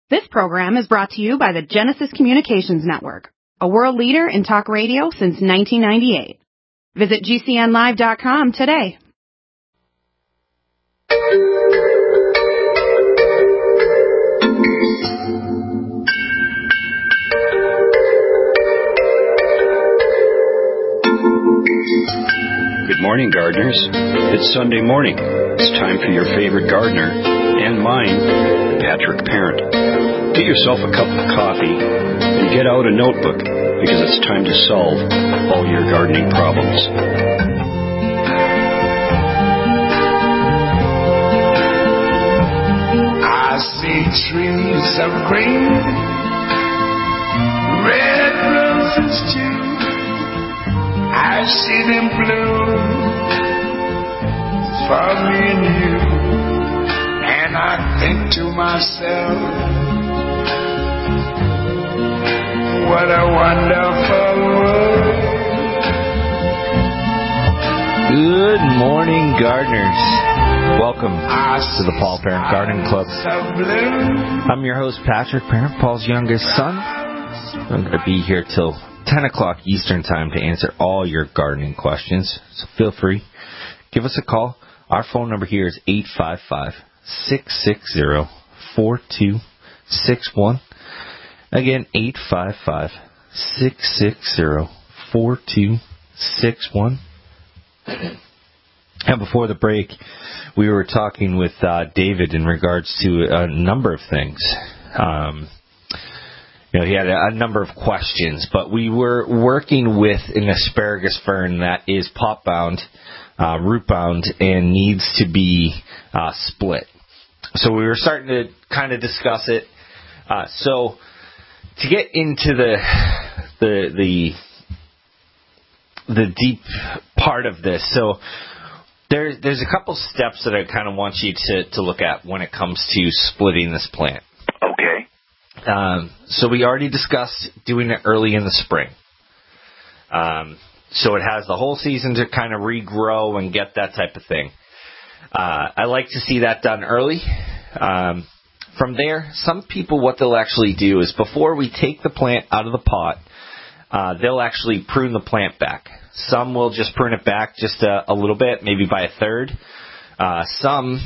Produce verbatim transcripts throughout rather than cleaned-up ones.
This program is brought to you by the Genesis Communications Network, a world leader in talk radio since nineteen ninety-eight. Visit G C N live dot com today. Good morning, gardeners. It's Sunday morning. It's time for your favorite gardener, and mine, Patrick Parent. Get yourself a cup of coffee and get out a notebook, because it's time to solve all your gardening problems. I see trees of green, red roses too. I see them bloom for me and you, and I think to myself, what a wonderful world. Good morning, gardeners. Welcome to the Paul Parent Gardening Club. I'm your host, Patrick Parent, Paul's youngest son. I'm going to be here till ten o'clock Eastern Time to answer all your gardening questions. So feel free, give us a call. Our phone number here is eight five five, six six zero, four two six one. Again, eight five five, six six zero, four two six one. And before the break, we were talking with uh, David in regards to a number of things. Um, you know, he had a, a number of questions, but we were working with an asparagus fern that is pot bound, uh, root bound, and needs to be uh, split. So we were starting to kind of discuss it. Uh, so to get into the the the the deep part of this, so there there's a couple steps that I kind of want you to to look at when it comes to splitting this plant. Okay. Um, so we already discussed doing it early in the spring. Um, so it has the whole season to kind of regrow and get that type of thing. Uh, I like to see that done early. Um, from there, some people, what they'll actually do is before we take the plant out of the pot, uh, they'll actually prune the plant back. Some will just prune it back just a, a little bit, maybe by a third. Uh, some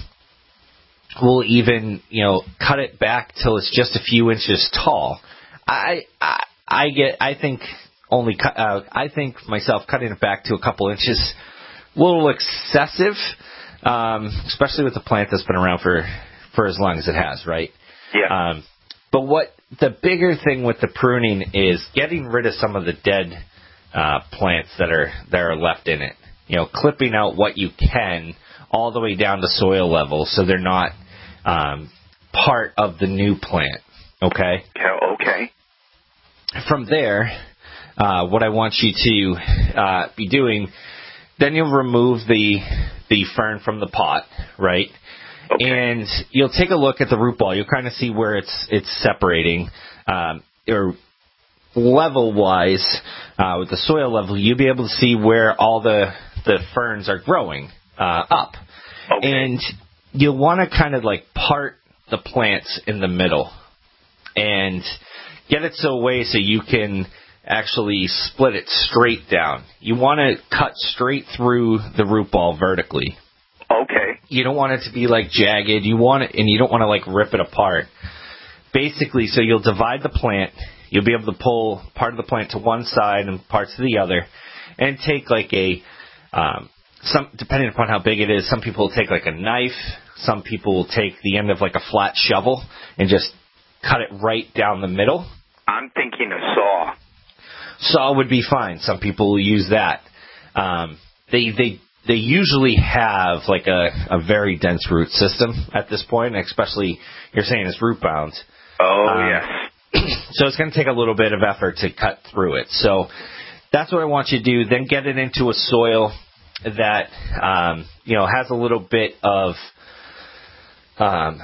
will even, you know, cut it back till it's just a few inches tall. I, I, I get, I think only, cut, uh, I think myself cutting it back to a couple inches, a little excessive, um, especially with a plant that's been around for, for as long as it has, right? Yeah. Um, but what the bigger thing with the pruning is getting rid of some of the dead uh, plants that are that are left in it. You know, clipping out what you can all the way down to soil level, so they're not um, part of the new plant. Okay. Yeah, okay. From there, uh, what I want you to uh, be doing, then you'll remove the the fern from the pot, right? Okay. And you'll take a look at the root ball. You'll kind of see where it's it's separating, um, or level-wise, uh, with the soil level, you'll be able to see where all the, the ferns are growing uh, up. Okay. And you'll want to kind of like part the plants in the middle and get it so way so you can actually split it straight down. You want to cut straight through the root ball vertically. Okay. You don't want it to be like jagged. You want it, and you don't want to like rip it apart. Basically, so you'll divide the plant. You'll be able to pull part of the plant to one side and parts to the other, and take like a, um, some depending upon how big it is. Some people will take like a knife. Some people will take the end of like a flat shovel and just cut it right down the middle. I'm thinking a saw. Saw would be fine. Some people will use that. Um, they they they usually have like a, a very dense root system at this point, especially you're saying it's root bound. Oh um, yes. So it's going to take a little bit of effort to cut through it. So that's what I want you to do. Then get it into a soil that, um, you know, has a little bit of, um,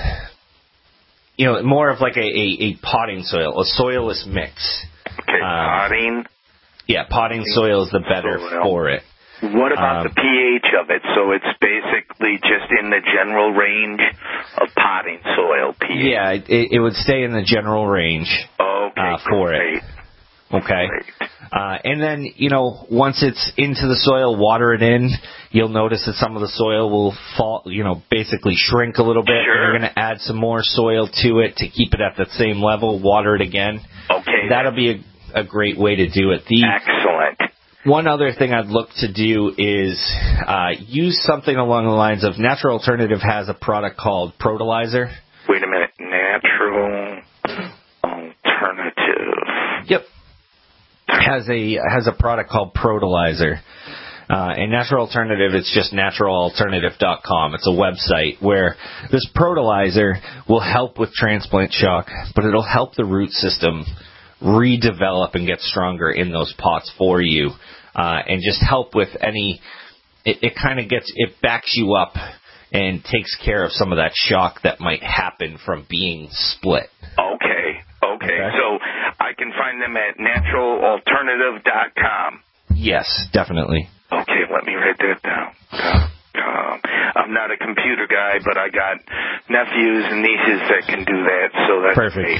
you know, more of like a, a, a potting soil, a soilless mix. Okay, um, potting. Yeah, potting soil is the better soil. for it. What about Um, the pH of it? So it's basically just in the general range of potting soil pH. Yeah, it, it would stay in the general range Okay, uh, for great. it. Okay. Great. Uh, and then, you know, once it's into the soil, water it in. You'll notice that some of the soil will fall, you know, basically shrink a little bit. Sure. And you're going to add some more soil to it to keep it at the same level, water it again. Okay. That'll be a, a great way to do it. The Excellent. One other thing I'd look to do is uh, use something along the lines of Natural Alternative has a product called Protolizer. Wait a minute. Natural Alternative. Yep. Has a has a product called Protolizer. Uh, and Natural Alternative, it's just natural alternative dot com. It's a website where this Protolizer will help with transplant shock, but it'll help the root system redevelop and get stronger in those pots for you, uh, and just help with any. It, it kind of gets it backs you up and takes care of some of that shock that might happen from being split. Okay. Okay. Okay. So I can find them at natural alternative dot com. Yes, definitely. Okay, let me write that down. Um, I'm not a computer guy, but I got nephews and nieces that can do that, so that's Perfect. great.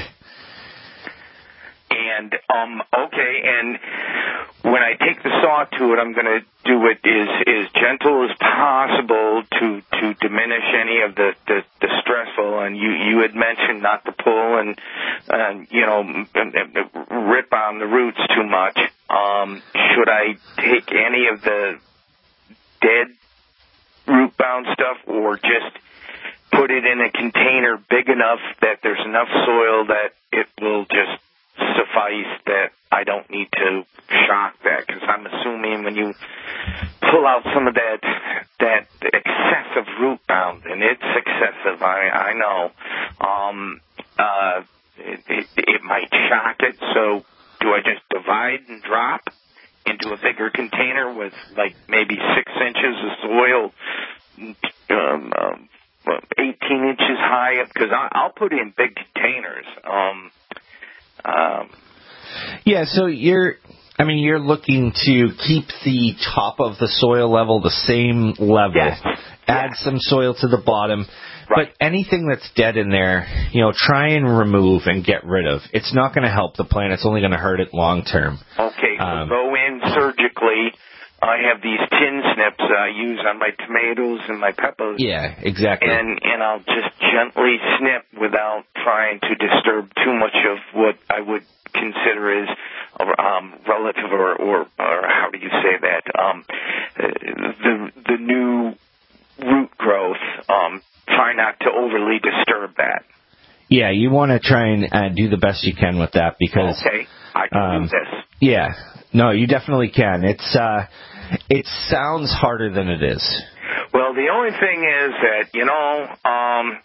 And, um, okay, and when I take the saw to it, I'm going to do it as, as gentle as possible to, to diminish any of the, the, the stressful. And you, you had mentioned not to pull and, uh, you know, rip on the roots too much. Um, should I take any of the dead root-bound stuff or just put it in a container big enough that there's enough soil that it will just suffice that I don't need to shock that? Because I'm assuming when you pull out some of that that excessive root bound, and it's excessive, I, I know, um, uh, it, it, it might shock it. So do I just divide and drop into a bigger container with like maybe six inches of soil, um, um, eighteen inches high? Because I'll put in big containers. Um, Um, yeah, so you're, I mean, you're looking to keep the top of the soil level the same level. Yes. Add yeah. some soil to the bottom. Right. But anything that's dead in there, you know, try and remove and get rid of. It's not going to help the plant. It's only going to hurt it long term. Okay, so Um, go in surgically. I have these tin snips I use on my tomatoes and my peppers. Yeah, exactly. And and I'll just gently snip without trying to disturb too much of what I would consider as um, relative or, or or how do you say that? Um, the the new root growth. Um, try not to overly disturb that. Yeah, you want to try and uh, do the best you can with that because. Okay, I can um, do this. Yeah, no, you definitely can. It's uh, it sounds harder than it is. Well, the only thing is that, you know, um,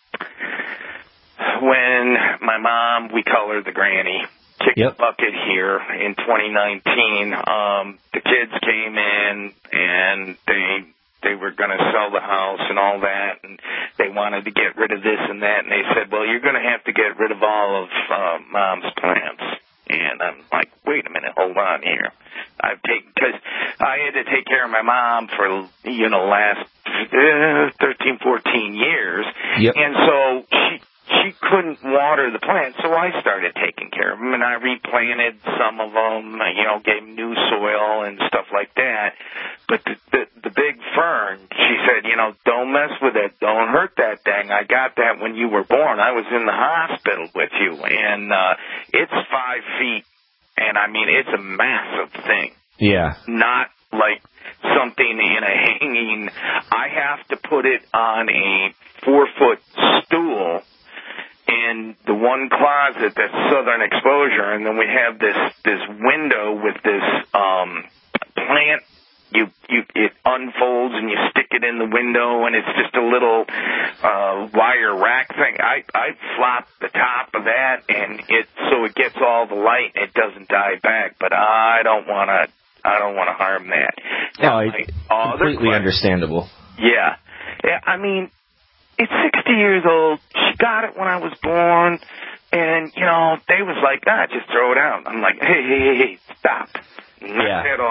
when my mom, we call her the granny, kicked Yep. the bucket here in twenty nineteen, um, the kids came in and they they were going to sell the house and all that, and they wanted to get rid of this and that, and they said, well, you're going to have to get rid of all of uh, Mom's plants. And I'm like, wait a minute, hold on here. I've taken, because I had to take care of my mom for, you know, last uh, thirteen, fourteen years. Yep. And so she she couldn't water the plants, so I started taking care of them, and I replanted some of them, you know, gave them new soil and stuff like that. But the, the, the big fern, she said, you know, don't mess with it. Don't hurt that thing. I got that when you were born. I was in the hospital with you, and uh, it's five feet, and, I mean, it's a massive thing. Yeah. Not like something in a hanging. I have to put it on a four-foot stool in the one closet that's southern exposure, and then we have this this window with this um, plant. You you it unfolds and you stick it in the window, and it's just a little uh, wire rack thing. I I flop the top of that, and it so it gets all the light and it doesn't die back. But I don't want to I don't want to harm that. No, it's completely question, understandable. Yeah, yeah. I mean, it's sixty years old. She got it when I was born, and you know they was like, ah, just throw it out. I'm like, hey, hey, hey, hey, stop. Knock Yeah. that off.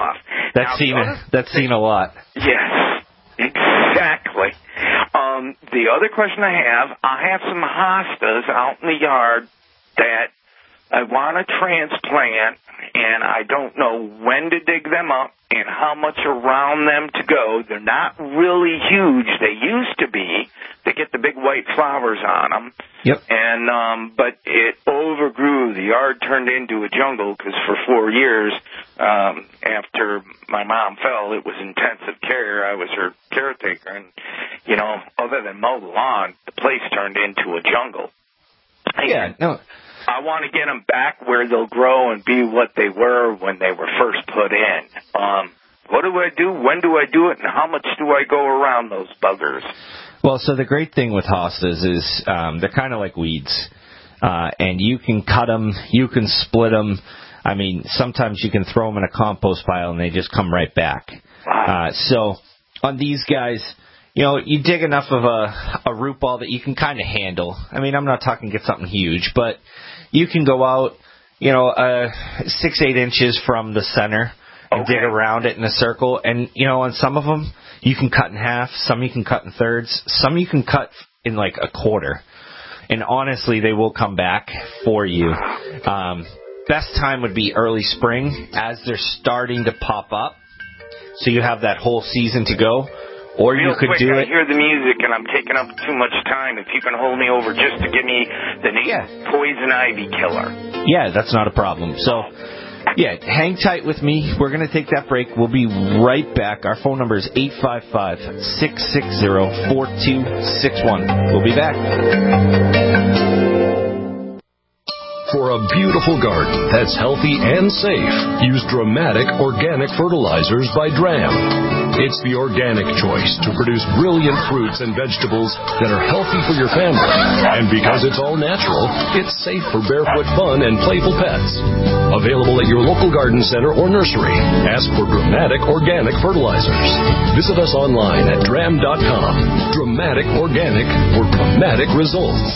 That's now, seen a, that's seen a lot. Yes, exactly. Um, the other question I have, I have some hostas out in the yard that I want to transplant, and I don't know when to dig them up and how much around them to go. They're not really huge. They used to be. They get the big white flowers on them. Yep. And um, but it overgrew. The yard turned into a jungle because for four years um, after my mom fell, it was intensive care. I was her caretaker, and you know, other than mow the lawn, the place turned into a jungle. Yeah. No. I want to get them back where they'll grow and be what they were when they were first put in. Um, what do I do? When do I do it? And how much do I go around those buggers? Well, so the great thing with hostas is um, they're kind of like weeds, uh, and you can cut them, you can split them. I mean, sometimes you can throw them in a compost pile and they just come right back. Wow. Uh, so on these guys, you know, you dig enough of a, a root ball that you can kind of handle. I mean, I'm not talking get something huge, but you can go out, you know, uh, six, eight inches from the center and Okay. dig around it in a circle. And, you know, on some of them, you can cut in half. Some you can cut in thirds. Some you can cut in like a quarter. And honestly, they will come back for you. Um, best time would be early spring as they're starting to pop up. So you have that whole season to go. Or Real you could quick, do I it. hear the music and I'm taking up too much time. If you can hold me over just to give me the name Yeah. Poison Ivy Killer. Yeah, that's not a problem. So, yeah, hang tight with me. We're going to take that break. We'll be right back. Our phone number is eight five five, six six zero, four two six one. We'll be back. For a beautiful garden that's healthy and safe, use Dramatic Organic Fertilizers by Dram. It's the organic choice to produce brilliant fruits and vegetables that are healthy for your family. And because it's all natural, it's safe for barefoot fun and playful pets. Available at your local garden center or nursery. Ask for Dramatic Organic Fertilizers. Visit us online at dram dot com. Dramatic Organic for dramatic results.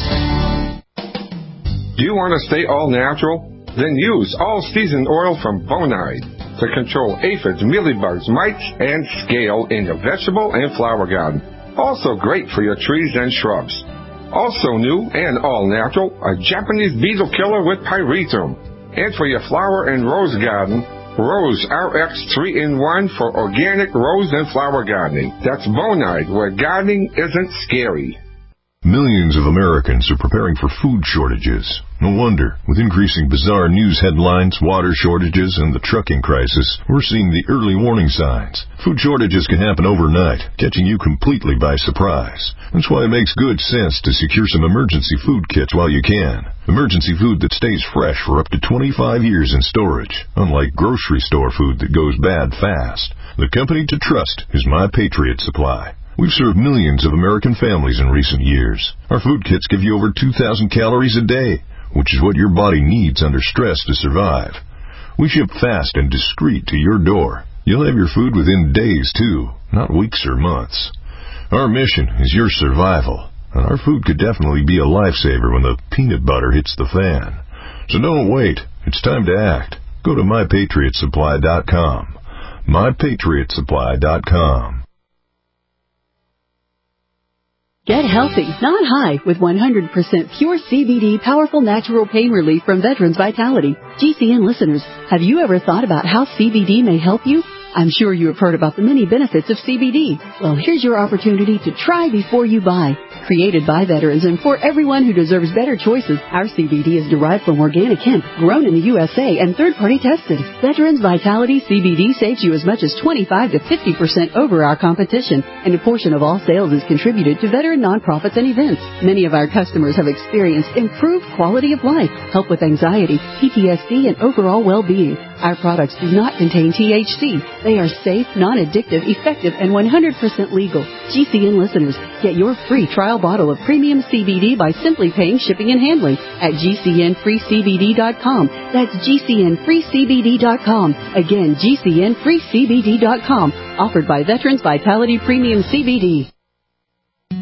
Do you want to stay all natural? Then use all-season oil from Bonide to control aphids, mealybugs, mites, and scale in your vegetable and flower garden. Also great for your trees and shrubs. Also new and all-natural, a Japanese beetle killer with pyrethrum. And for your flower and rose garden, Rose R X three in one for organic rose and flower gardening. That's Bonide, where gardening isn't scary. Millions of Americans are preparing for food shortages. No wonder. With increasing bizarre news headlines, water shortages, and the trucking crisis, we're seeing the early warning signs. Food shortages can happen overnight, catching you completely by surprise. That's why it makes good sense to secure some emergency food kits while you can. Emergency food that stays fresh for up to twenty-five years in storage, unlike grocery store food that goes bad fast. The company to trust is My Patriot Supply. We've served millions of American families in recent years. Our food kits give you over two thousand calories a day, which is what your body needs under stress to survive. We ship fast and discreet to your door. You'll have your food within days, too, not weeks or months. Our mission is your survival, and our food could definitely be a lifesaver when the peanut butter hits the fan. So don't wait. It's time to act. Go to my patriot supply dot com. my patriot supply dot com. Get healthy, not high, with one hundred percent pure C B D powerful natural pain relief from Veterans Vitality. G C N listeners, have you ever thought about how C B D may help you? I'm sure you have heard about the many benefits of C B D. Well, here's your opportunity to try before you buy. Created by veterans and for everyone who deserves better choices, our C B D is derived from organic hemp, grown in the U S A and third-party tested. Veterans Vitality C B D saves you as much as twenty-five to fifty percent over our competition, and a portion of all sales is contributed to veteran nonprofits and events. Many of our customers have experienced improved quality of life, help with anxiety, P T S D, and overall well-being. Our products do not contain T H C. They are safe, non-addictive, effective, and one hundred percent legal. G C N listeners, get your free trial bottle of premium C B D by simply paying shipping and handling at G C N free C B D dot com. That's G C N free C B D dot com. Again, G C N free C B D dot com. Offered by Veterans Vitality Premium C B D.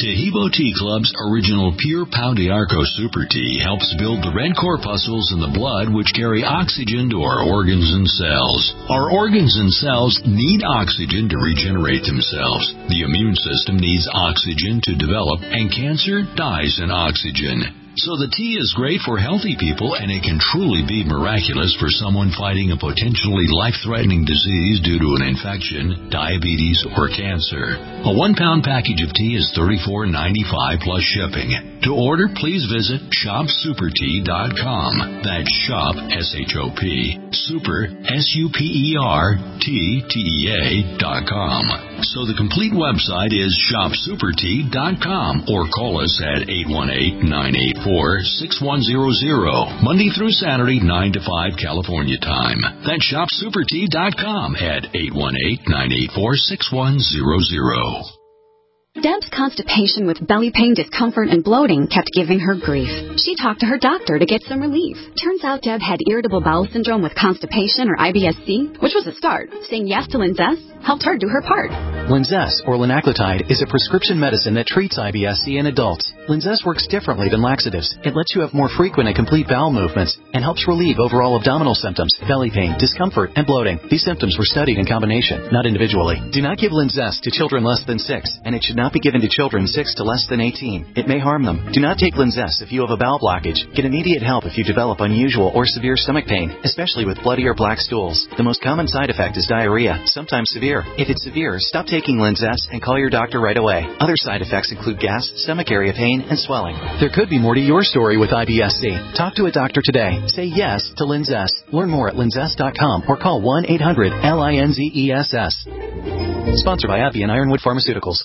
Taheebo Tea Club's original Pure Pau d'Arco Super Tea helps build the red corpuscles in the blood which carry oxygen to our organs and cells. Our organs and cells need oxygen to regenerate themselves. The immune system needs oxygen to develop, and cancer dies in oxygen. So the tea is great for healthy people, and it can truly be miraculous for someone fighting a potentially life-threatening disease due to an infection, diabetes, or cancer. A one-pound package of tea is thirty-four ninety-five plus shipping. To order, please visit shop super tea dot com. That's shop, S H O P, super, S U P E R, T, T E A, dot com. So the complete website is shop super tea dot com, or call us at eight one eight, nine eight four, six one zero zero, Monday through Saturday, nine to five California time. That's shop super tea dot com at eight one eight, nine eight four, six one zero zero. Deb's constipation with belly pain, discomfort, and bloating kept giving her grief. She talked to her doctor to get some relief. Turns out Deb had irritable bowel syndrome with constipation, or I B S C, which was a start. Saying yes to Linzess helped her do her part. Linzess, or linaclotide, is a prescription medicine that treats I B S C in adults. Linzess works differently than laxatives. It lets you have more frequent and complete bowel movements and helps relieve overall abdominal symptoms, belly pain, discomfort, and bloating. These symptoms were studied in combination, not individually. Do not give Linzess to children less than six, and it should not be given to children six to less than eighteen. It may harm them. Do not take Linzess if you have a bowel blockage. Get immediate help if you develop unusual or severe stomach pain, especially with bloody or black stools. The most common side effect is diarrhea, sometimes severe. If it's severe, stop taking Linzess and call your doctor right away. Other side effects include gas, stomach area pain, and swelling. There could be more to your story with I B S C. Talk to a doctor today. Say yes to Linzess. Learn more at linzess dot com or call one eight hundred L I N Z E S S. Sponsored by AbbVie and Ironwood Pharmaceuticals.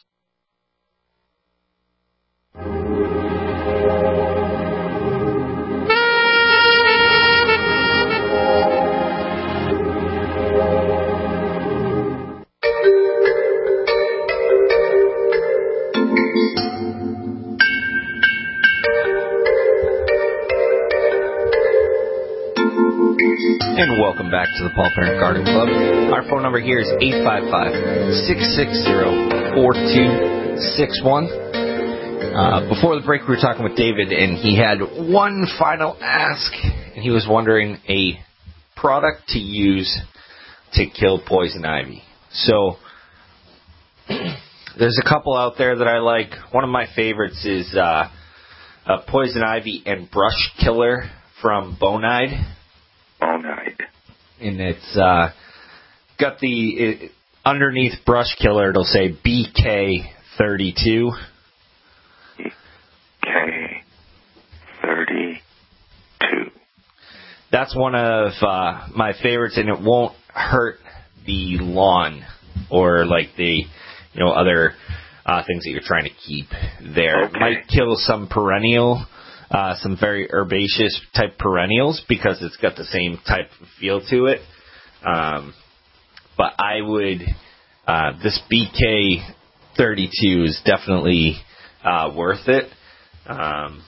And welcome back to the Paul Parent Garden Club. Our phone number here is eight five five, six six zero, four two six one. Uh, before the break, we were talking with David, and he had one final ask, and he was wondering a product to use to kill poison ivy. So there's a couple out there that I like. One of my favorites is uh, a poison ivy and brush killer from Bonide. Bonide. And it's uh, got the it, underneath brush killer. It'll say B K thirty-two. B K thirty-two. That's one of uh, my favorites, and it won't hurt the lawn or like the you know other uh, things that you're trying to keep there. Okay. It might kill some perennial. Uh, some very herbaceous type perennials because it's got the same type of feel to it. Um, but I would, uh, this B K thirty-two is definitely uh, worth it. Um,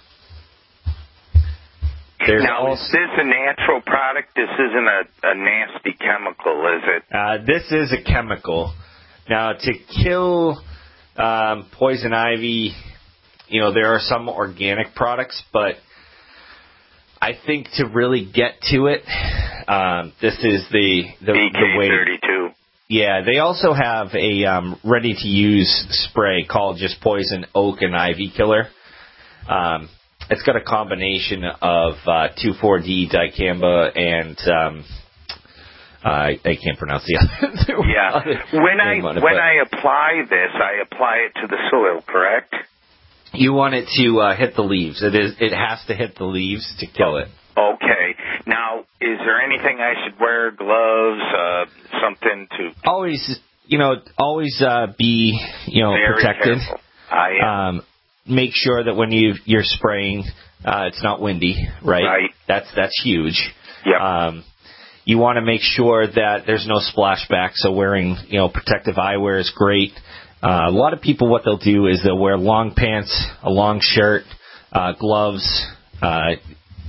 now, also, is this a natural product? This isn't a, a nasty chemical, is it? Uh, this is a chemical. Now, to kill um, poison ivy, you know, there are some organic products, but I think to really get to it, um, this is the the, B K the way. thirty-two. Yeah, they also have a um, ready-to-use spray called just Poison Oak and Ivy Killer. Um, it's got a combination of uh, two four D dicamba and um, uh, I can't pronounce the other. Yeah, other when I it, when I apply this, I apply it to the soil, correct? You want it to uh, hit the leaves. It is. It has to hit the leaves to kill it. Okay. Now, is there anything I should wear? Gloves, uh, something to... Always, you know, always uh, be, you know, Very protected. careful. I am. Um, make sure that when you you're spraying, uh, it's not windy, right? Right. That's that's huge. Yeah. Um, you want to make sure that there's no splashback. So wearing, you know, protective eyewear is great. Uh, a lot of people, what they'll do is they'll wear long pants, a long shirt, uh, gloves, uh,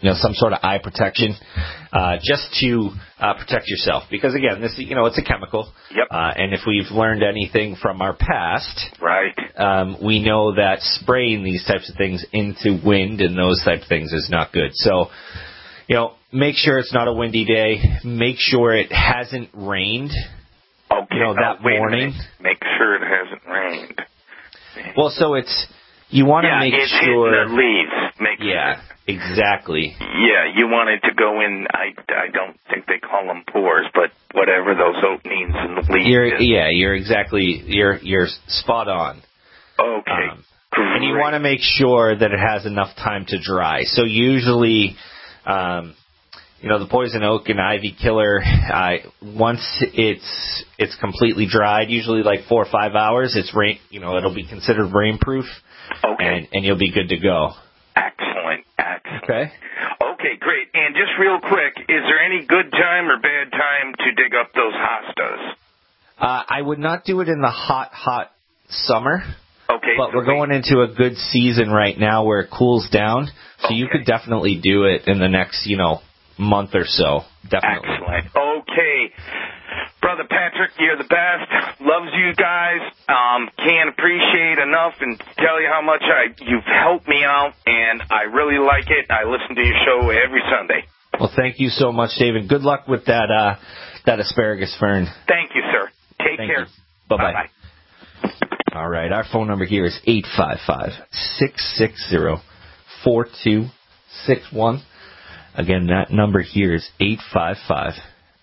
you know, some sort of eye protection, uh, just to uh, protect yourself. Because again, this, you know, it's a chemical. Yep. Uh, and if we've learned anything from our past, right, um, we know that spraying these types of things into wind and those type of things is not good. So, you know, make sure it's not a windy day. Make sure it hasn't rained. Okay. You know, that oh, wait morning. A minute. Make sure it hasn't rained. Well, so it's you want to yeah, make it's sure. In the leaves. Make yeah. sure. Exactly. Yeah, you want it to go in, I, I don't think they call them pores, but whatever those openings in the leaves. You're, yeah, you're exactly, you're you're spot on. Okay. Um, and you want to make sure that it has enough time to dry. So usually, um, you know, the poison oak and ivy killer, uh, once it's it's completely dried, usually like four or five hours, it's rain, you know, it'll be considered rainproof. Okay. And, and you'll be good to go. Excellent, excellent. Okay. Okay, great. And just real quick, is there any good time or bad time to dig up those hostas? Uh, I would not do it in the hot, hot summer. Okay. But so we're going into a good season right now where it cools down, so okay. you could definitely do it in the next, you know, month or so. Definitely. Excellent. Okay. Brother Patrick, you're the best. Loves you guys. Um, can't appreciate enough and tell you how much I you've helped me out, and I really like it. I listen to your show every Sunday. Well, thank you so much, David. Good luck with that uh, that asparagus fern. Thank you, sir. Take thank care. You. Bye-bye. Bye-bye. All right, our phone number here is eight five five, six six zero, four two six one. Again, that number here is eight five five,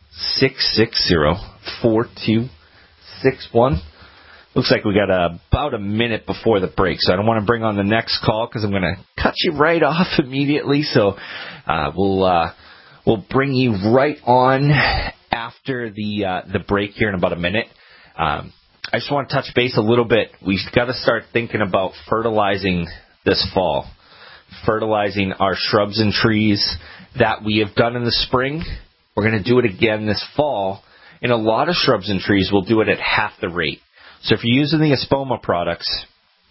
six six zero, four two six one. Looks like we got uh, about a minute before the break, so I don't want to bring on the next call because I'm going to cut you right off immediately. So uh, we'll uh, we'll bring you right on after the uh, the break here in about a minute. Um, I just want to touch base a little bit. We've got to start thinking about fertilizing this fall. Fertilizing our shrubs and trees that we have done in the spring. We're going to do it again this fall. And a lot of shrubs and trees will do it at half the rate. So if you're using the Espoma products,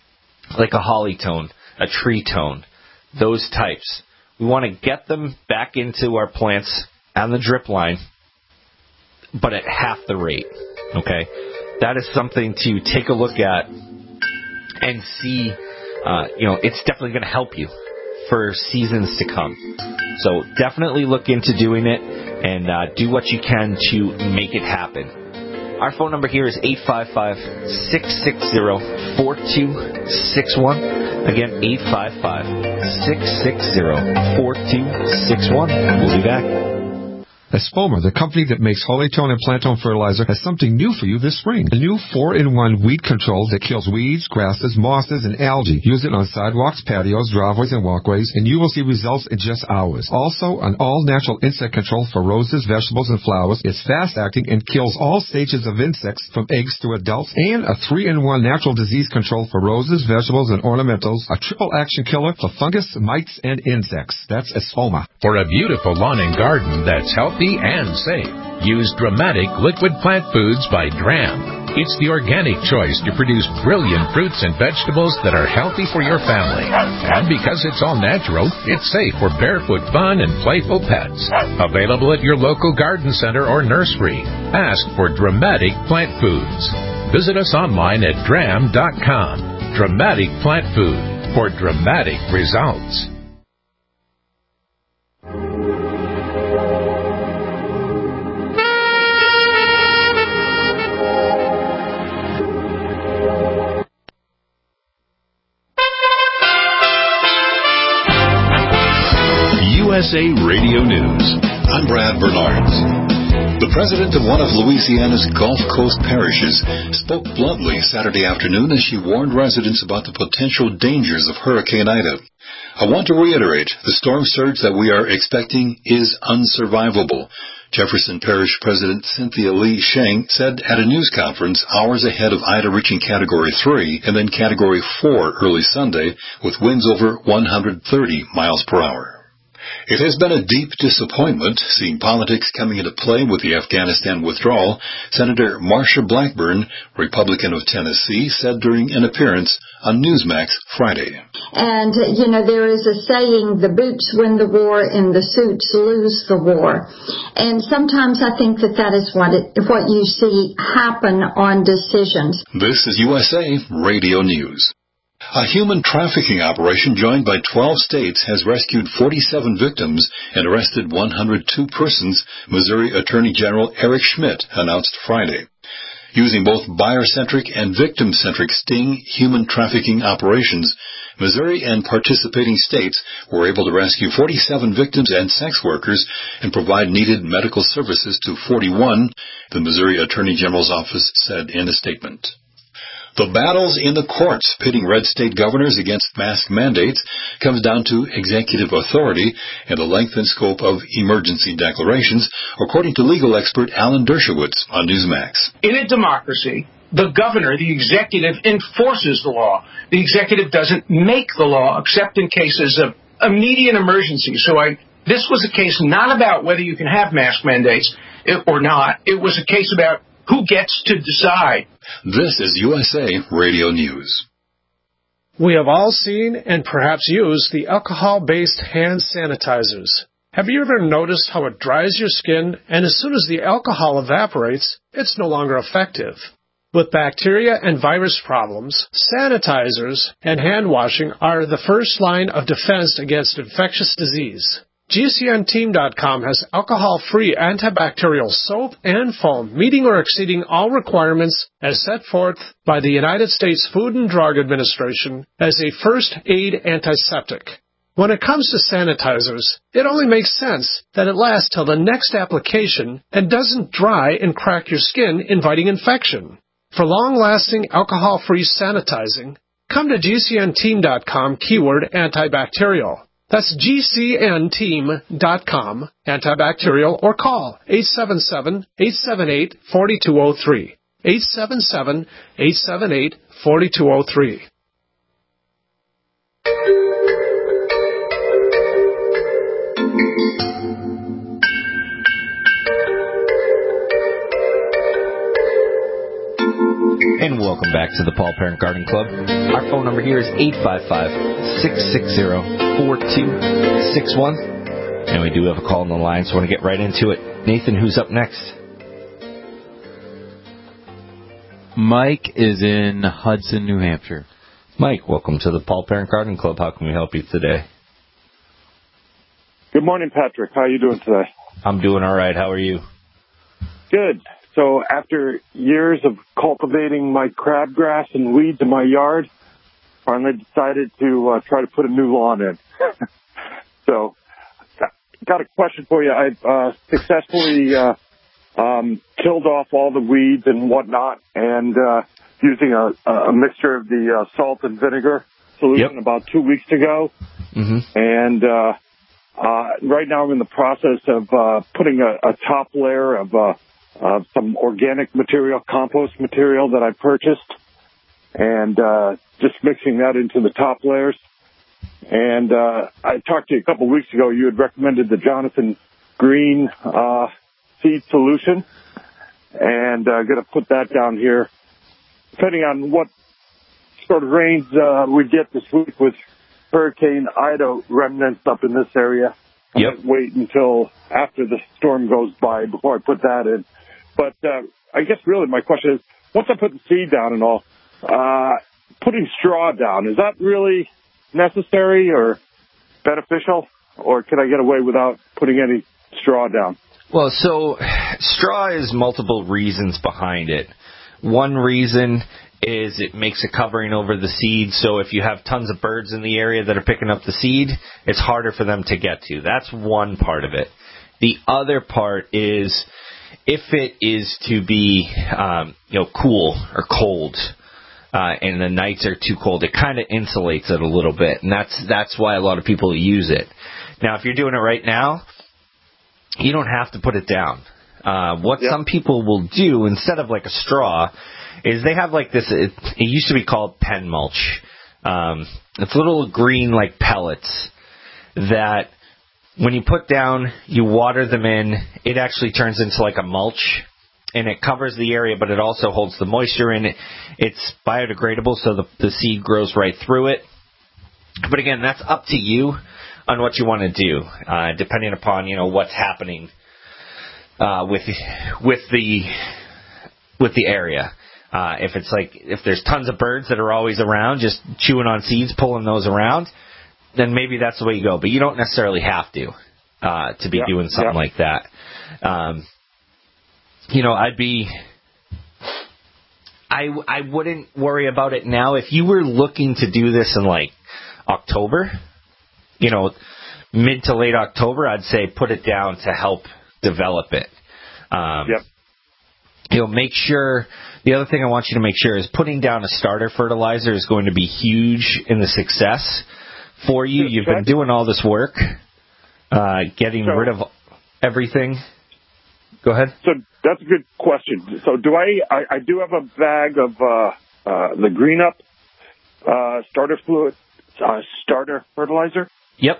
like a holly tone, a tree tone, those types, we want to get them back into our plants on the drip line, but at half the rate. Okay? That is something to take a look at and see. Uh, you know, it's definitely going to help you for seasons to come. So definitely look into doing it and uh, do what you can to make it happen. Our phone number here is eight five five, six six zero, four two six one. Again, eight five five, six six zero, four two six one. We'll be back. Espoma, the company that makes Holytone and Plantone fertilizer, has something new for you this spring. A new four in one weed control that kills weeds, grasses, mosses, and algae. Use it on sidewalks, patios, driveways, and walkways, and you will see results in just hours. Also, an all-natural insect control for roses, vegetables, and flowers. It's fast-acting and kills all stages of insects from eggs to adults. And a three in one natural disease control for roses, vegetables, and ornamentals. A triple-action killer for fungus, mites, and insects. That's Espoma. For a beautiful lawn and garden that's healthy and safe, use Dramatic Liquid Plant Foods by Dram. It's the organic choice to produce brilliant fruits and vegetables that are healthy for your family. And because it's all natural, it's safe for barefoot fun and playful pets. Available at your local garden center or nursery. Ask for Dramatic Plant Foods. Visit us online at dram dot com. Dramatic Plant Food for dramatic results. U S A Radio News. I'm Brad Bernards. The president of one of Louisiana's Gulf Coast parishes spoke bluntly Saturday afternoon as she warned residents about the potential dangers of Hurricane Ida. I want to reiterate, the storm surge that we are expecting is unsurvivable. Jefferson Parish President Cynthia Lee Sheng said at a news conference hours ahead of Ida reaching Category three and then Category four early Sunday with winds over one hundred thirty miles per hour. It has been a deep disappointment seeing politics coming into play with the Afghanistan withdrawal, Senator Marsha Blackburn, Republican of Tennessee, said during an appearance on Newsmax Friday. And, you know, there is a saying, the boots win the war and the suits lose the war. And sometimes I think that that is what it, what you see happen on decisions. This is U S A Radio News. A human trafficking operation joined by twelve states has rescued forty-seven victims and arrested one hundred two persons, Missouri Attorney General Eric Schmidt announced Friday. Using both buyer-centric and victim-centric sting human trafficking operations, Missouri and participating states were able to rescue forty-seven victims and sex workers and provide needed medical services to forty-one, the Missouri Attorney General's office said in a statement. The battles in the courts pitting red state governors against mask mandates comes down to executive authority and the length and scope of emergency declarations, according to legal expert Alan Dershowitz on Newsmax. In a democracy, the governor, the executive, enforces the law. The executive doesn't make the law except in cases of immediate emergency. So I, this was a case not about whether you can have mask mandates or not. It was a case about who gets to decide. This is U S A Radio News. We have all seen and perhaps used the alcohol-based hand sanitizers. Have you ever noticed how it dries your skin, and as soon as the alcohol evaporates, it's no longer effective? With bacteria and virus problems, sanitizers and hand washing are the first line of defense against infectious disease. G C N team dot com has alcohol-free antibacterial soap and foam, meeting or exceeding all requirements as set forth by the United States Food and Drug Administration as a first-aid antiseptic. When it comes to sanitizers, it only makes sense that it lasts till the next application and doesn't dry and crack your skin, inviting infection. For long-lasting alcohol-free sanitizing, come to G C N team dot com keyword antibacterial. That's G C N team dot com, antibacterial, or call eight seven seven, eight seven eight, four two zero three, eight seven seven, eight seven eight, four two zero three. And welcome back to the Paul Parent Garden Club. Our phone number here is eight five five, six six zero, four two six one. And we do have a call on the line, so I want to get right into it. Nathan, who's up next? Mike is in Hudson, New Hampshire. Mike, welcome to the Paul Parent Garden Club. How can we help you today? Good morning, Patrick. How are you doing today? I'm doing all right. How are you? Good. So after years of cultivating my crabgrass and weeds in my yard, finally decided to uh, try to put a new lawn in. So got a question for you. I've uh, successfully uh, um, killed off all the weeds and whatnot, and uh, using a, a mixture of the uh, salt and vinegar solution yep. about two weeks ago. Mm-hmm. And uh, uh, right now I'm in the process of uh, putting a, a top layer of uh, uh, some organic material, compost material that I purchased, and uh, just mixing that into the top layers. And uh, I talked to you a couple of weeks ago. You had recommended the Jonathan Green uh, seed solution, and I'm uh, going to put that down here. Depending on what sort of rains uh, we get this week with Hurricane Ida remnants up in this area, yep. I might wait until after the storm goes by before I put that in. But uh, I guess really my question is, once I put the seed down and all, uh, putting straw down, is that really necessary or beneficial, or can I get away without putting any straw down? Well, so straw is multiple reasons behind it. One reason is it makes a covering over the seed, so if you have tons of birds in the area that are picking up the seed, it's harder for them to get to. That's one part of it. The other part is if it is to be um, you know, cool or cold, Uh, and the nights are too cold, it kind of insulates it a little bit, and that's that's why a lot of people use it. Now, if you're doing it right now, you don't have to put it down. Uh, what yep. some people will do, instead of like a straw, is they have like this, it, it used to be called pen mulch. Um, it's little green like pellets that when you put down, you water them in, it actually turns into like a mulch, and it covers the area, but it also holds the moisture in it. It's biodegradable, so the, the seed grows right through it. But again, that's up to you on what you want to do, uh, depending upon, you know, what's happening uh, with with the with the area. Uh, if it's like, if there's tons of birds that are always around, just chewing on seeds, pulling those around, then maybe that's the way you go. But you don't necessarily have to, uh, to be yeah, doing something yeah. like that. Um, you know, I'd be, I, I wouldn't worry about it now. If you were looking to do this in like October, you know, mid to late October, I'd say put it down to help develop it. Um, yep. You know, make sure, the other thing I want you to make sure is putting down a starter fertilizer is going to be huge in the success for you. You've been doing all this work, uh, getting so, rid of everything. Go ahead. So that's a good question. So do I, I, I do have a bag of uh, uh, the Green Up uh, starter fluid, uh, starter fertilizer. Yep.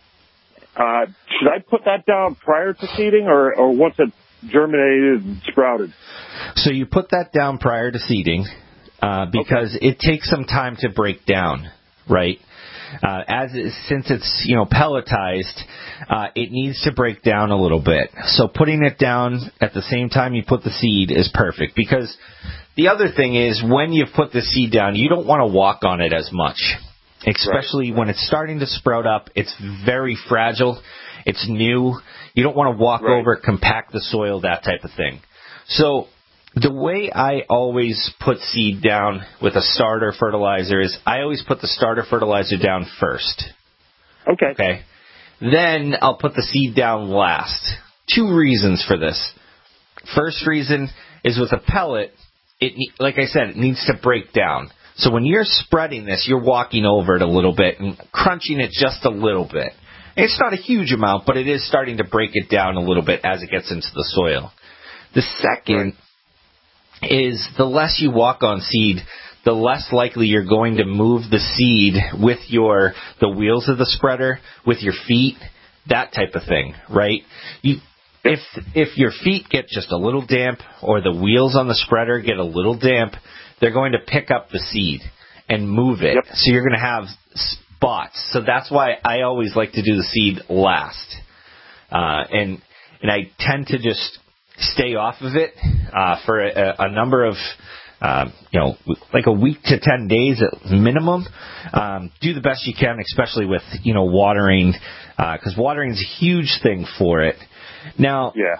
Uh, should I put that down prior to seeding or, or once it's germinated and sprouted? So you put that down prior to seeding uh, because okay. it takes some time to break down, right? Uh, as it, since it's, you know, pelletized, uh, it needs to break down a little bit. So putting it down at the same time you put the seed is perfect, because the other thing is when you've put the seed down, you don't want to walk on it as much, especially right. when it's starting to sprout up. It's very fragile. It's new. You don't want to walk right. over, compact the soil, that type of thing. So the way I always put seed down with a starter fertilizer is I always put the starter fertilizer down first. Okay. Okay. Then I'll put the seed down last. Two reasons for this. First reason is with a pellet, it like I said, it needs to break down. So when you're spreading this, you're walking over it a little bit and crunching it just a little bit. It's not a huge amount, but it is starting to break it down a little bit as it gets into the soil. The second right. is the less you walk on seed, the less likely you're going to move the seed with your the wheels of the spreader, with your feet, that type of thing, right? You, if if your feet get just a little damp or the wheels on the spreader get a little damp, they're going to pick up the seed and move it. Yep. So you're going to have spots. So that's why I always like to do the seed last. Uh, and and I tend to just stay off of it uh, for a, a number of, uh, you know, like a week to ten days at minimum. Um, do the best you can, especially with, you know, watering, because uh, watering is a huge thing for it. Now, yeah,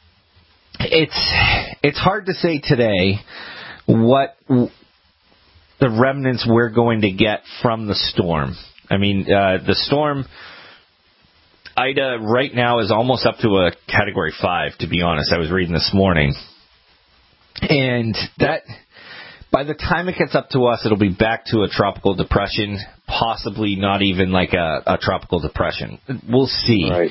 it's it's hard to say today what w- the remnants we're going to get from the storm. I mean, uh, the storm, Ida right now is almost up to a category five, to be honest. I was reading this morning. And that, by the time it gets up to us, it'll be back to a tropical depression, possibly not even like a, a tropical depression. We'll see. Right.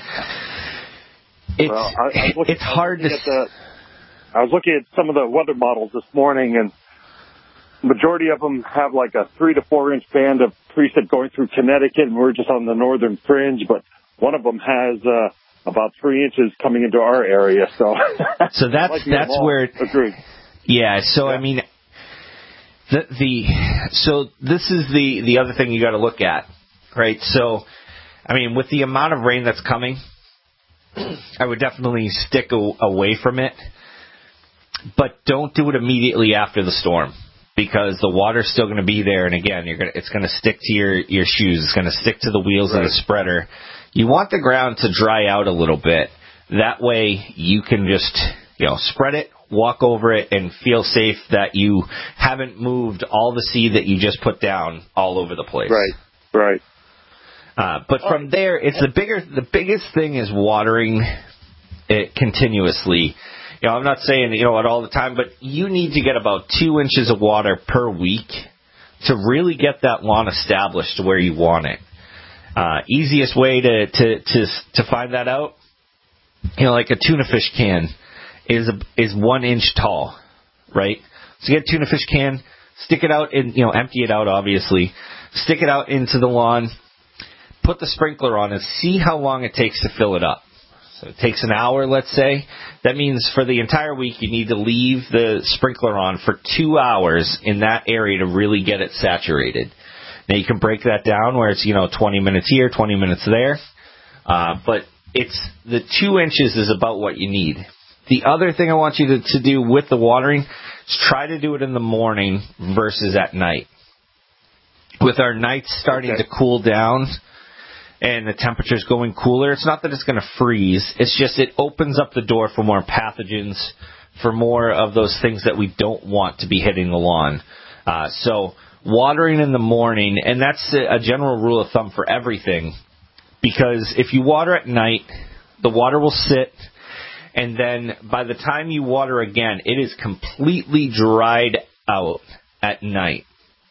It's, well, I, I was looking, it's hard I was to... At the, I was looking at some of the weather models this morning, and the majority of them have like a three to four inch band of precip going through Connecticut, and we're just on the northern fringe, but one of them has uh, about three inches coming into our area. So, so that's like that's where. Agreed. Yeah. So yeah. I mean, the the so this is the the other thing you got to look at, right? So, I mean, with the amount of rain that's coming, I would definitely stick a, away from it, but don't do it immediately after the storm, because the water's still going to be there, and again, you're gonna, it's going to stick to your, your shoes. It's going to stick to the wheels right. of the spreader. You want the ground to dry out a little bit. That way you can just, you know, spread it, walk over it, and feel safe that you haven't moved all the seed that you just put down all over the place. Right, right. Uh, but from there, it's the bigger, the biggest thing is watering it continuously. You know, I'm not saying, you know, it all the time, but you need to get about two inches of water per week to really get that lawn established to where you want it. Uh, easiest way to, to, to, to find that out, you know, like a tuna fish can is, a, is one inch tall, right? So get a tuna fish can, stick it out and, you know, empty it out, obviously, stick it out into the lawn, put the sprinkler on and see how long it takes to fill it up. So it takes an hour, let's say. That means for the entire week you need to leave the sprinkler on for two hours in that area to really get it saturated. Now you can break that down where it's, you know, twenty minutes here, twenty minutes there. Uh, but it's the two inches is about what you need. The other thing I want you to, to do with the watering is try to do it in the morning versus at night. With our nights starting okay. to cool down and the temperature's going cooler, it's not that it's going to freeze. It's just it opens up the door for more pathogens, for more of those things that we don't want to be hitting the lawn. Uh, so watering in the morning, and that's a general rule of thumb for everything, because if you water at night, the water will sit, and then by the time you water again, it is completely dried out at night.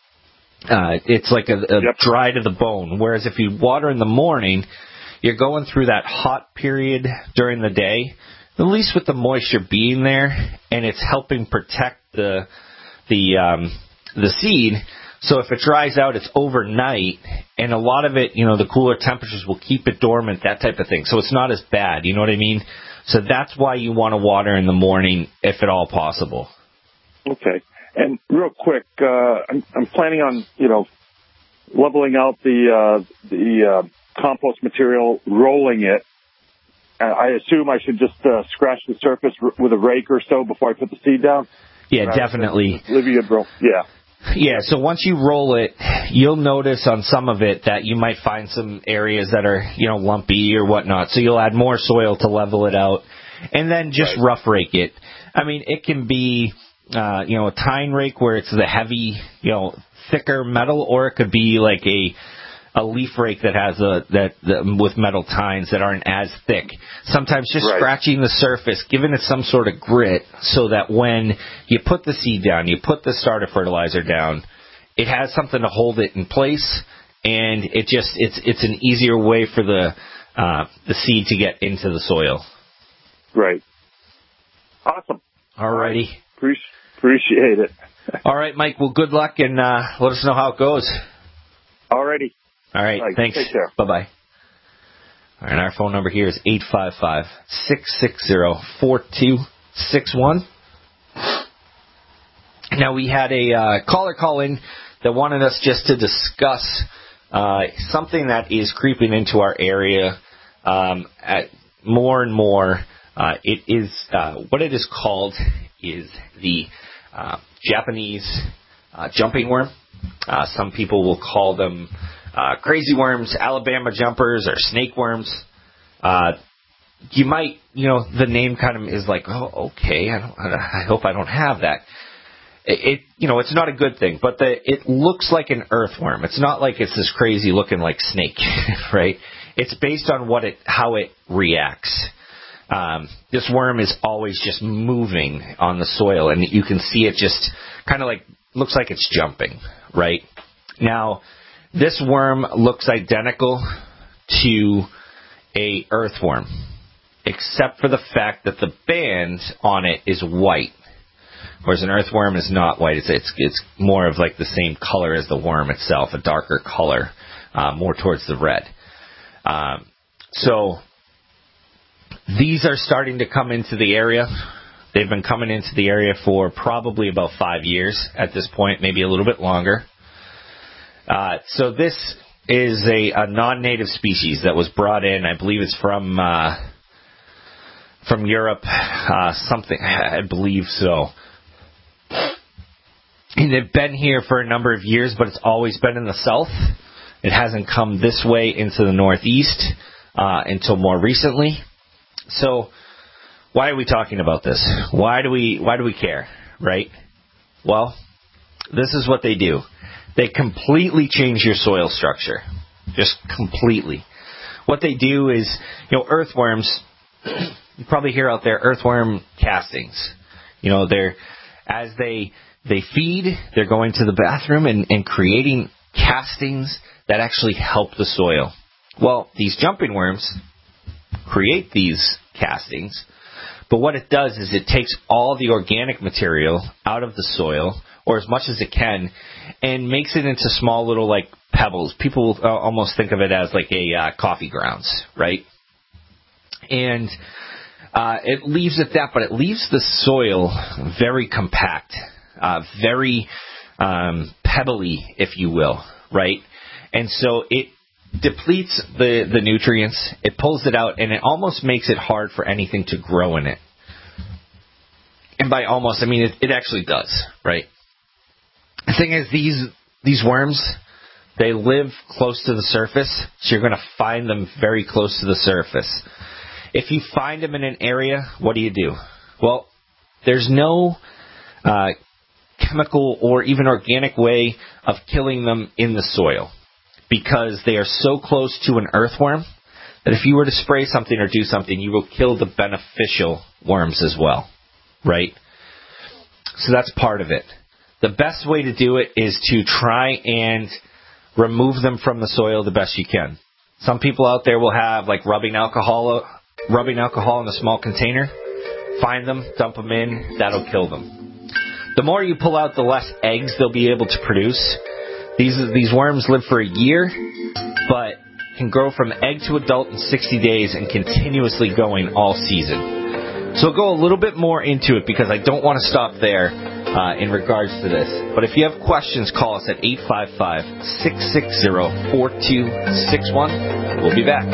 Uh, it's like a, a yep. dry to the bone. Whereas if you water in the morning, you're going through that hot period during the day, at least with the moisture being there, and it's helping protect the the um, the seed. So if it dries out, it's overnight, and a lot of it, you know, the cooler temperatures will keep it dormant, that type of thing. So it's not as bad, you know what I mean? So that's why you want to water in the morning, if at all possible. Okay. And real quick, uh, I'm, I'm planning on, you know, leveling out the uh, the uh, compost material, rolling it. Uh, I assume I should just uh, scratch the surface r- with a rake or so before I put the seed down? Yeah, uh, definitely. Livia roll. Yeah. Yeah, so once you roll it, you'll notice on some of it that you might find some areas that are, you know, lumpy or whatnot. So you'll add more soil to level it out. And then just right. rough rake it. I mean, it can be... Uh, you know, a tine rake where it's the heavy, you know, thicker metal, or it could be like a a leaf rake that has a that, that with metal tines that aren't as thick. Sometimes just right. scratching the surface, giving it some sort of grit, so that when you put the seed down, you put the starter fertilizer down, it has something to hold it in place, and it just it's it's an easier way for the uh, the seed to get into the soil. Right. Awesome. Alrighty. Appreciate. Appreciate it. All right, Mike. Well, good luck, and uh, let us know how it goes. Alrighty. All right. Right, thanks. Take care. Bye-bye. All right, our phone number here is eight five five, six six zero, four two six one. Now, we had a uh, caller call in that wanted us just to discuss uh, something that is creeping into our area um, at more and more. Uh, it is uh, what it is called is the uh, Japanese uh, jumping worm. Uh, some people will call them uh, crazy worms, Alabama jumpers, or snake worms. Uh, you might, you know, the name kind of is like, oh, okay, I, don't, I hope I don't have that. It, it, you know, it's not a good thing, but the, it looks like an earthworm. It's not like it's this crazy looking like snake, right? It's based on what it, how it reacts. Um, this worm is always just moving on the soil, and you can see it just kind of like, looks like it's jumping, right? Now, this worm looks identical to a earthworm, except for the fact that the band on it is white, whereas an earthworm is not white. It's, it's, it's more of like the same color as the worm itself, a darker color, uh, more towards the red. Um, so... These are starting to come into the area. They've been coming into the area for probably about five years at this point, maybe a little bit longer. Uh, so this is a, a non-native species that was brought in. I believe it's from uh, from Europe, uh, something, I believe so. And they've been here for a number of years, but it's always been in the south. It hasn't come this way into the northeast uh, until more recently. So, why are we talking about this? Why do we why do we care, right? Well, this is what they do. They completely change your soil structure. Just completely. What they do is, you know, earthworms, you probably hear out there earthworm castings. You know, they're as they they feed, they're going to the bathroom and, and creating castings that actually help the soil. Well, these jumping worms create these castings, But what it does is it takes all the organic material out of the soil, or as much as it can, and makes it into small little, like, pebbles. People uh, almost think of it as like a uh, coffee grounds, right? And uh, it leaves it that, but it leaves the soil very compact, uh, very um, pebbly, if you will, right? And so it depletes the, the nutrients, it pulls it out, and it almost makes it hard for anything to grow in it. And by almost, I mean it, it actually does, right? The thing is, these these worms, they live close to the surface, so you're going to find them very close to the surface. If you find them in an area, what do you do? Well, there's no uh, chemical or even organic way of killing them in the soil, because they are so close to an earthworm that if you were to spray something or do something, you will kill the beneficial worms as well, right? So that's part of it. The best way to do it is to try and remove them from the soil the best you can. Some people out there will have like rubbing alcohol, rubbing alcohol in a small container. Find them, dump them in, that'll kill them. The more you pull out, the less eggs they'll be able to produce. These these worms live for a year, but can grow from egg to adult in sixty days and continuously going all season. So I'll go a little bit more into it because I don't want to stop there uh, in regards to this. But if you have questions, call us at eight five five, six six zero, four two six one. We'll be back.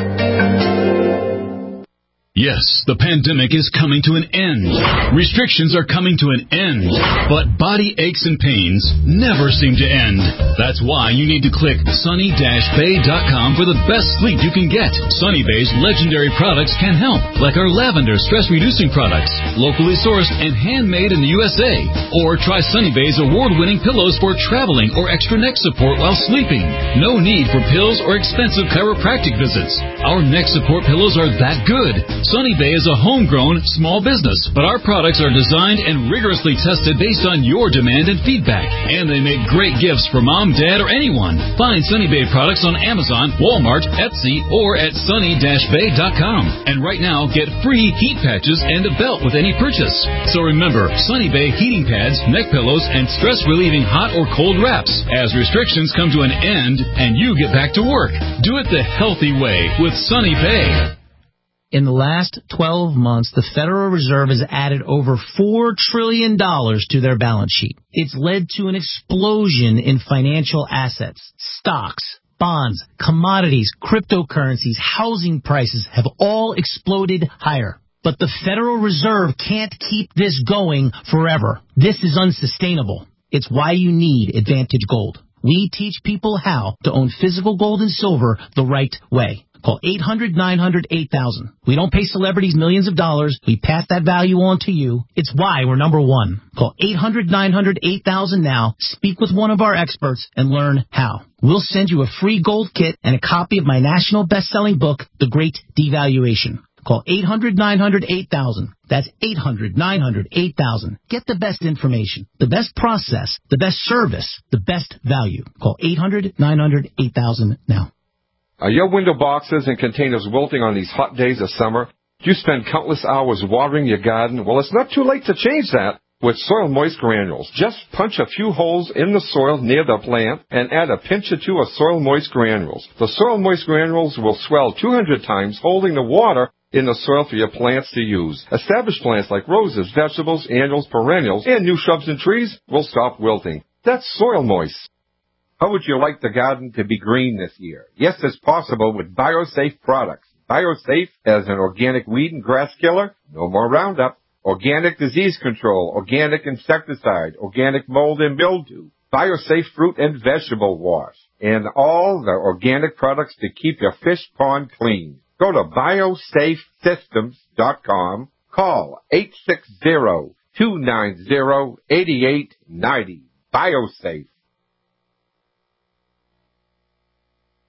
Yes, the pandemic is coming to an end. Restrictions are coming to an end. But body aches and pains never seem to end. That's why you need to click sunny dash bay dot com for the best sleep you can get. Sunny Bay's legendary products can help, like our lavender stress-reducing products, locally sourced and handmade in the U S A. Or try Sunny Bay's award-winning pillows for traveling or extra neck support while sleeping. No need for pills or expensive chiropractic visits. Our neck support pillows are that good. Sunny Bay is a homegrown small business, but our products are designed and rigorously tested based on your demand and feedback. And they make great gifts for mom, dad, or anyone. Find Sunny Bay products on Amazon, Walmart, Etsy, or at sunny dash bay dot com. And right now, get free heat patches and a belt with any purchase. So remember, Sunny Bay heating pads, neck pillows, and stress-relieving hot or cold wraps as restrictions come to an end and you get back to work. Do it the healthy way with Sunny Bay. In the last twelve months, the Federal Reserve has added over four trillion dollars to their balance sheet. It's led to an explosion in financial assets. Stocks, bonds, commodities, cryptocurrencies, housing prices have all exploded higher. But the Federal Reserve can't keep this going forever. This is unsustainable. It's why you need Advantage Gold. We teach people how to own physical gold and silver the right way. Call eight hundred, nine hundred, eight thousand. We don't pay celebrities millions of dollars. We pass that value on to you. It's why we're number one. Call eight hundred, nine hundred, eight thousand now. Speak with one of our experts and learn how. We'll send you a free gold kit and a copy of my national best-selling book, The Great Devaluation. Call eight hundred, nine hundred, eight thousand. That's eight hundred, nine hundred, eight thousand. Get the best information, the best process, the best service, the best value. Call eight hundred, nine hundred, eight thousand now. Are your window boxes and containers wilting on these hot days of summer? Do you spend countless hours watering your garden? Well, it's not too late to change that with Soil Moist Granules. Just punch a few holes in the soil near the plant and add a pinch or two of Soil Moist Granules. The Soil Moist Granules will swell two hundred times, holding the water in the soil for your plants to use. Established plants like roses, vegetables, annuals, perennials, and new shrubs and trees will stop wilting. That's Soil Moist. How would you like the garden to be green this year? Yes, it's possible with BioSafe products. BioSafe as an organic weed and grass killer, no more Roundup. Organic disease control, organic insecticide, organic mold and mildew. BioSafe fruit and vegetable wash. And all the organic products to keep your fish pond clean. Go to biosafe systems dot com. Call eight six zero, two nine zero, eight eight nine zero. BioSafe.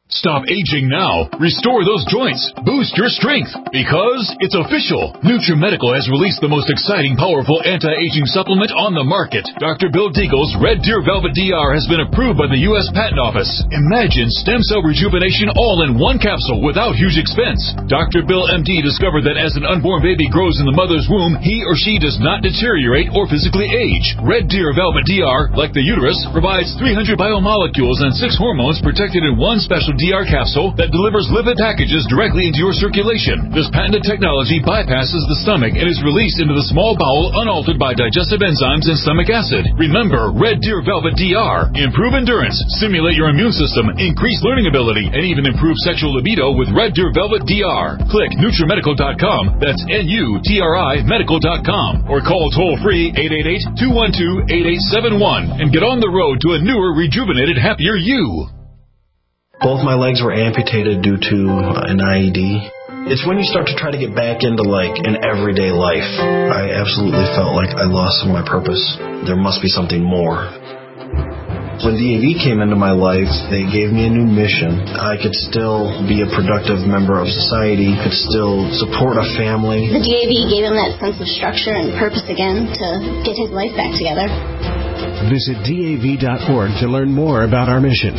Stop aging now. Restore those joints. Boost your strength. Because it's official. NutriMedical has released the most exciting, powerful anti-aging supplement on the market. Doctor Bill Deagle's Red Deer Velvet D R has been approved by the U S Patent Office. Imagine stem cell rejuvenation all in one capsule without huge expense. Doctor Bill M D discovered that as an unborn baby grows in the mother's womb, he or she does not deteriorate or physically age. Red Deer Velvet D R, like the uterus, provides three hundred biomolecules and six hormones protected in one special D R capsule that delivers lipid packages directly into your circulation. This patented technology bypasses the stomach and is released into the small bowel unaltered by digestive enzymes and stomach acid. Remember, Red Deer Velvet D R. Improve endurance, stimulate your immune system, increase learning ability, and even improve sexual libido with Red Deer Velvet D R. Click NutriMedical dot com. That's N U T R I medical dot com. Or call toll-free eight eight eight, two one two, eight eight seven one and get on the road to a newer, rejuvenated, happier you. Both my legs were amputated due to an I E D. It's when you start to try to get back into, like, an everyday life. I absolutely felt like I lost my purpose. There must be something more. When D A V came into my life, they gave me a new mission. I could still be a productive member of society, could still support a family. The D A V gave him that sense of structure and purpose again to get his life back together. Visit D A V dot org to learn more about our mission.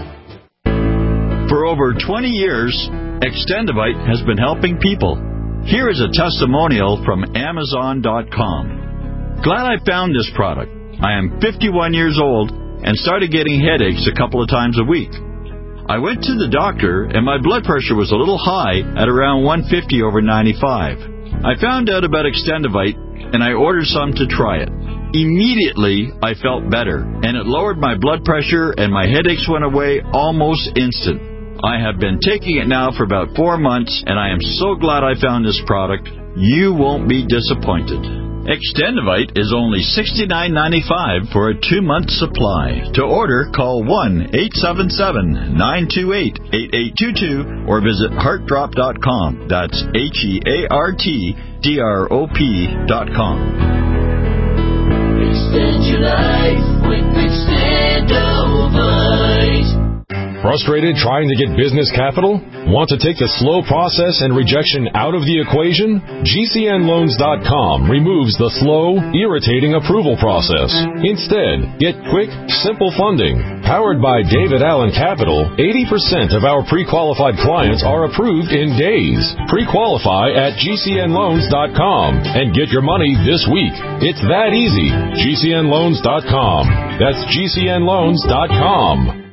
For over twenty years, Extendivite has been helping people. Here is a testimonial from Amazon dot com. Glad I found this product. I am fifty-one years old and started getting headaches a couple of times a week. I went to the doctor and my blood pressure was a little high at around one fifty over ninety-five. I found out about Extendivite and I ordered some to try it. Immediately, I felt better and it lowered my blood pressure and my headaches went away almost instant. I have been taking it now for about four months, and I am so glad I found this product. You won't be disappointed. Extendivite is only sixty-nine ninety-five for a two-month supply. To order, call one eight seven seven, nine two eight, eight eight two two or visit heart drop dot com. That's H E A R T D R O P dot com. Extend your life with Extendivite. Frustrated trying to get business capital? Want to take the slow process and rejection out of the equation? G C N loans dot com removes the slow, irritating approval process. Instead, get quick, simple funding. Powered by David Allen Capital, eighty percent of our pre-qualified clients are approved in days. Pre-qualify at G C N loans dot com and get your money this week. It's that easy. G C N loans dot com. That's G C N loans dot com.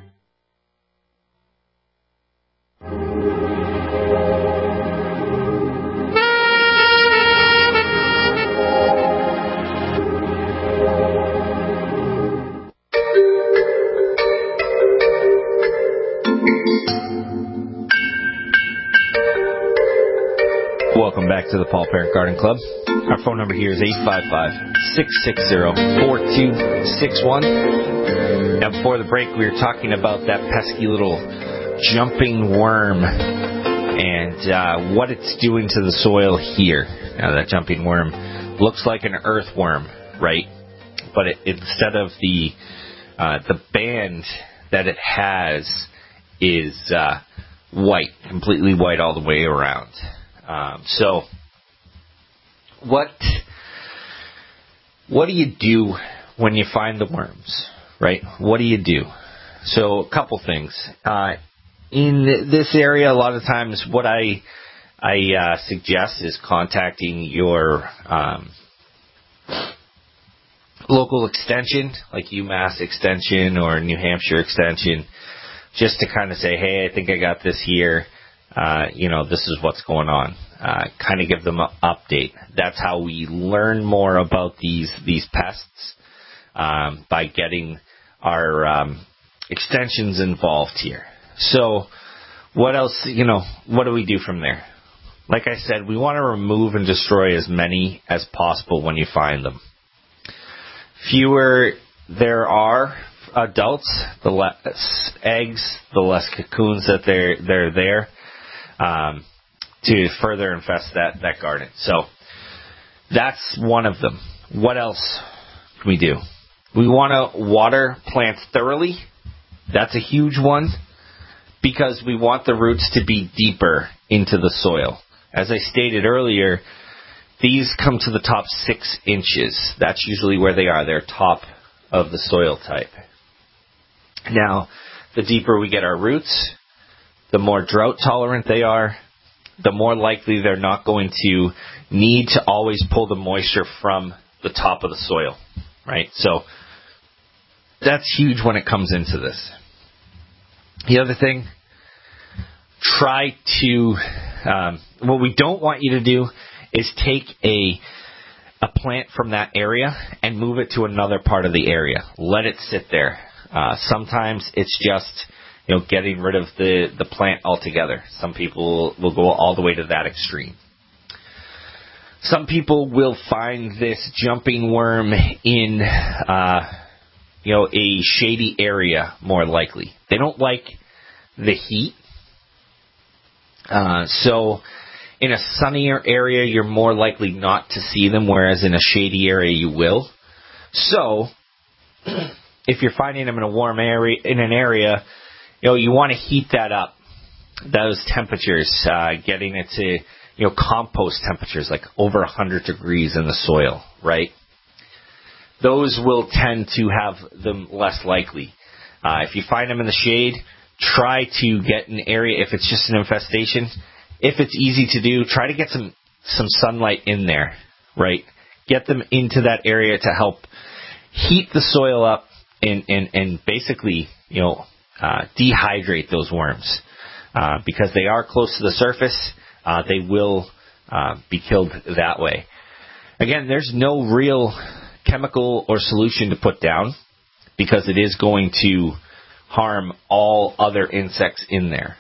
Welcome back to the Paul Parent Garden Club. Our phone number here is eight five five, six six zero, four two six one. Now, before the break, we were talking about that pesky little jumping worm and uh, what it's doing to the soil here. Now, that jumping worm looks like an earthworm, right? But it, instead of the uh, the band that it has is uh, white, completely white all the way around. Um, so, what what do you do when you find the worms, right? What do you do? So, a couple things. Uh, in this area, a lot of times, what I I uh, suggest is contacting your um, local extension, like UMass Extension or New Hampshire Extension, just to kind of say, hey, I think I got this here. Uh, you know, this is what's going on. Uh, kind of give them an update. That's how we learn more about these these pests, um, by getting our um, extensions involved here. So, what else? You know, what do we do from there? Like I said, we want to remove and destroy as many as possible when you find them. Fewer there are adults, the less eggs, the less cocoons that they're they're there. Um, to further infest that, that garden. So that's one of them. What else can we do? We want to water plants thoroughly. That's a huge one. because we want the roots to be deeper into the soil. As I stated earlier, these come to the top six inches. That's usually where they are. They're top of the soil type. Now, the deeper we get our roots, the more drought tolerant they are, the more likely they're not going to need to always pull the moisture from the top of the soil, right? So that's huge when it comes into this. The other thing, try to, um, what we don't want you to do is take a a plant from that area and move it to another part of the area. Let it sit there. Uh, sometimes it's just, you know, getting rid of the, the plant altogether. Some people will go all the way to that extreme. Some people will find this jumping worm in, uh, you know, a shady area more likely. They don't like the heat. Uh, so in a sunnier area, you're more likely not to see them, whereas in a shady area, you will. So if you're finding them in a warm area, in an area, you know, you want to heat that up, those temperatures, uh, getting it to, you know, compost temperatures, like over one hundred degrees in the soil, right? Those will tend to have them less likely. Uh, if you find them in the shade, try to get an area, if it's just an infestation, if it's easy to do, try to get some, some sunlight in there, right? Get them into that area to help heat the soil up and, and, and basically, you know, uh, dehydrate those worms. Uh, because they are close to the surface, uh, they will uh, be killed that way. Again, there's no real chemical or solution to put down because it is going to harm all other insects in there.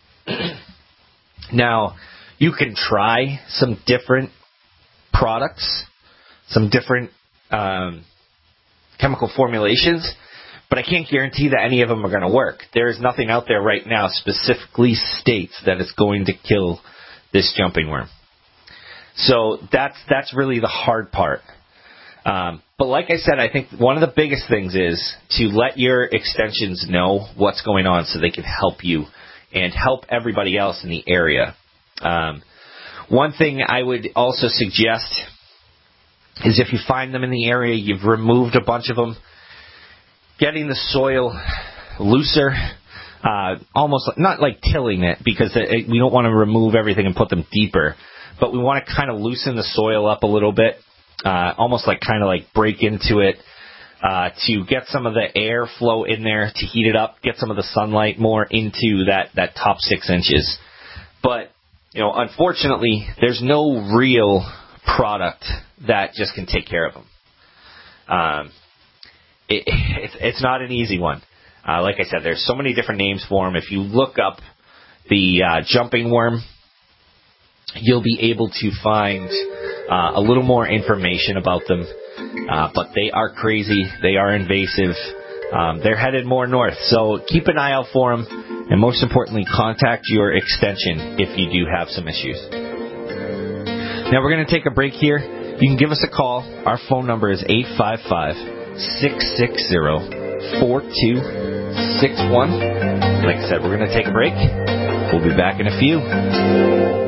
Now, you can try some different products, some different um, chemical formulations, but I can't guarantee that any of them are going to work. There is nothing out there right now specifically states that it's going to kill this jumping worm. So that's that's really the hard part. Um, but like I said, I think one of the biggest things is to let your extensions know what's going on so they can help you and help everybody else in the area. Um, one thing I would also suggest is if you find them in the area, you've removed a bunch of them, getting the soil looser, uh, almost not like tilling it because it, we don't want to remove everything and put them deeper, but we want to kind of loosen the soil up a little bit, uh, almost like kind of like break into it, uh, to get some of the air flow in there, to heat it up, get some of the sunlight more into that, that top six inches. But, you know, unfortunately, there's no real product that just can take care of them. Um, it, it's, it's not an easy one. Uh, like I said, there's so many different names for them. If you look up the uh, jumping worm, you'll be able to find uh, a little more information about them. Uh, but they are crazy. They are invasive. Um, they're headed more north. So keep an eye out for them. And most importantly, contact your extension if you do have some issues. Now we're going to take a break here. You can give us a call. Our phone number is eight five five, six six zero, four two six one. Like I said, we're going to take a break. We'll be back in a few.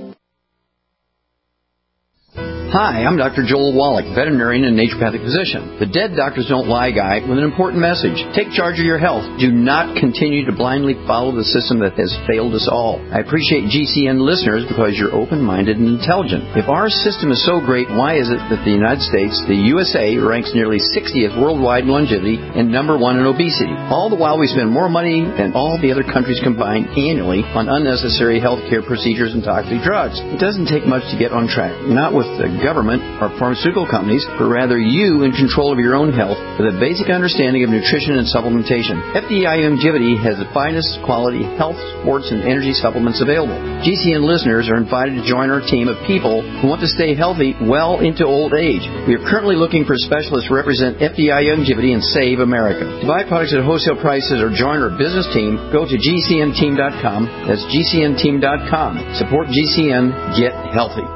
Hi, I'm Doctor Joel Wallach, veterinarian and naturopathic physician. The Dead Doctors Don't Lie guy with an important message. Take charge of your health. Do not continue to blindly follow the system that has failed us all. I appreciate G C N listeners because you're open-minded and intelligent. If our system is so great, why is it that the United States, the U S A, ranks nearly sixtieth worldwide in longevity and number one in obesity? All the while we spend more money than all the other countries combined annually on unnecessary healthcare procedures and toxic drugs. It doesn't take much to get on track. Not with the government or pharmaceutical companies, but rather you in control of your own health with a basic understanding of nutrition and supplementation. F D I Longevity has the finest quality health, sports, and energy supplements available. G C N listeners are invited to join our team of people who want to stay healthy well into old age. We are currently looking for specialists to represent F D I Longevity and Save America. To buy products at wholesale prices or join our business team, go to G C N team dot com. That's G C N team dot com. Support G C N. Get healthy.